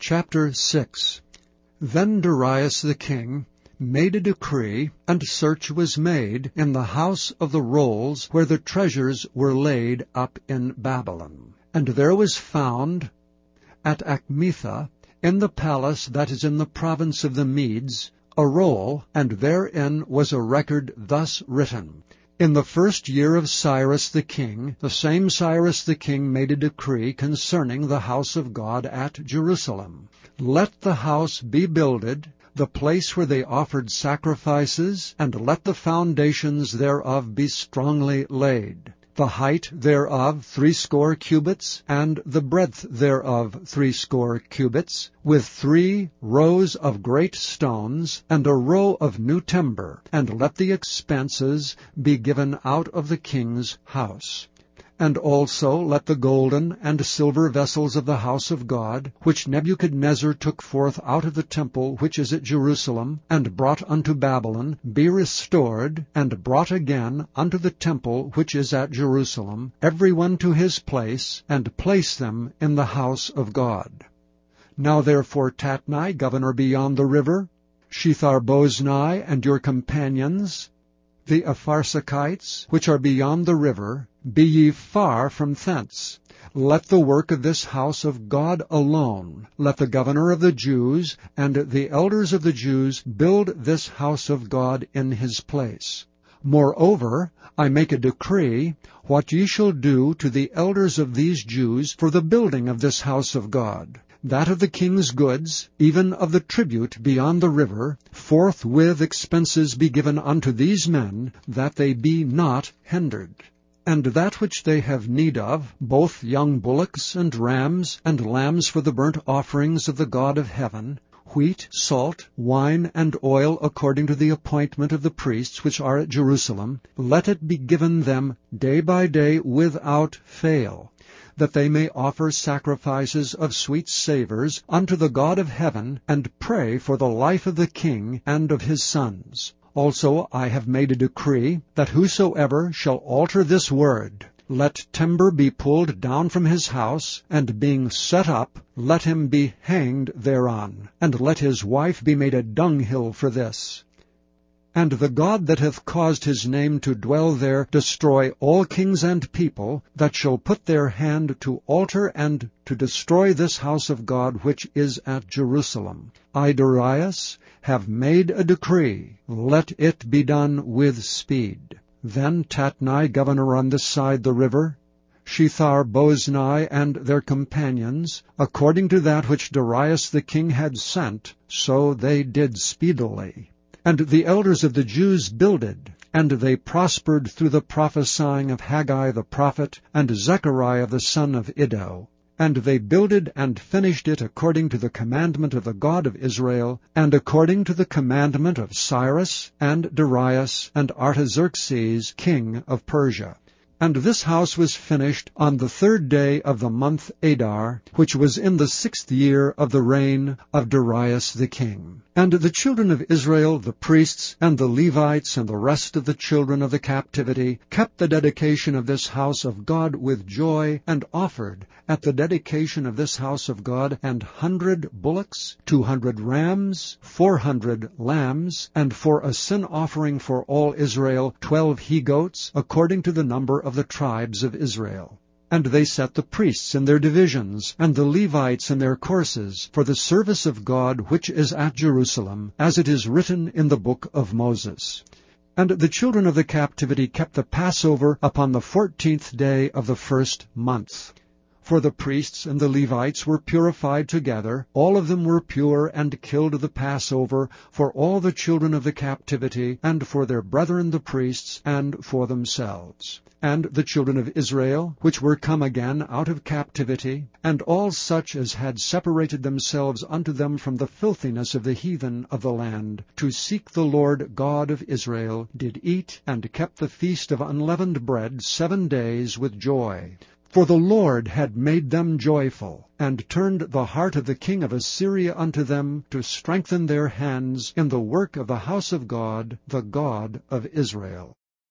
Chapter 6. Then Darius the king made a decree, and search was made in the house of the rolls where the treasures were laid up in Babylon. And there was found at Achmetha, in the palace that is in the province of the Medes, a roll, and therein was a record thus written: In the first year of Cyrus the king, the same Cyrus the king made a decree concerning the house of God at Jerusalem. Let the house be builded, the place where they offered sacrifices, and let the foundations thereof be strongly laid. The height thereof 60 cubits, and the breadth thereof 60 cubits, with 3 rows of great stones, and a row of new timber, and let the expenses be given out of the king's house. And also let the golden and silver vessels of the house of God, which Nebuchadnezzar took forth out of the temple which is at Jerusalem, and brought unto Babylon, be restored, and brought again unto the temple which is at Jerusalem, every one to his place, and place them in the house of God. Now therefore Tatnai, governor beyond the river, Shethar-boznai and your companions, the Apharsachites, which are beyond the river, be ye far from thence. Let the work of this house of God alone. Let the governor of the Jews and the elders of the Jews build this house of God in his place. Moreover, I make a decree, what ye shall do to the elders of these Jews for the building of this house of God, that of the king's goods, even of the tribute beyond the river, forthwith expenses be given unto these men, that they be not hindered. And that which they have need of, both young bullocks and rams, and lambs for the burnt offerings of the God of heaven, wheat, salt, wine, and oil, according to the appointment of the priests which are at Jerusalem, let it be given them day by day without fail, that they may offer sacrifices of sweet savours unto the God of heaven, and pray for the life of the king and of his sons. Also I have made a decree, that whosoever shall alter this word, let timber be pulled down from his house, and being set up, let him be hanged thereon, and let his wife be made a dunghill for this. And the God that hath caused his name to dwell there destroy all kings and people that shall put their hand to alter and to destroy this house of God which is at Jerusalem. I, Darius, have made a decree, let it be done with speed. Then Tatnai, governor on this side the river, Shethar-boznai and their companions, according to that which Darius the king had sent, so they did speedily. And the elders of the Jews builded, and they prospered through the prophesying of Haggai the prophet, and Zechariah the son of Iddo. And they builded and finished it according to the commandment of the God of Israel, and according to the commandment of Cyrus, and Darius, and Artaxerxes, king of Persia. And this house was finished on the 3rd day of the month Adar, which was in the 6th year of the reign of Darius the king. And the children of Israel, the priests, and the Levites, and the rest of the children of the captivity, kept the dedication of this house of God with joy, and offered at the dedication of this house of God 100 bullocks, 200 rams, 400 lambs, and for a sin offering for all Israel 12 he-goats, according to the number of the tribes of Israel. And they set the priests in their divisions, and the Levites in their courses, for the service of God which is at Jerusalem, as it is written in the book of Moses. And the children of the captivity kept the Passover upon the 14th day of the 1st month. For the priests and the Levites were purified together, all of them were pure, and killed the Passover for all the children of the captivity, and for their brethren the priests, and for themselves. And the children of Israel, which were come again out of captivity, and all such as had separated themselves unto them from the filthiness of the heathen of the land, to seek the Lord God of Israel, did eat and kept the feast of unleavened bread 7 days with joy. For the Lord had made them joyful, and turned the heart of the king of Assyria unto them, to strengthen their hands in the work of the house of God, the God of Israel.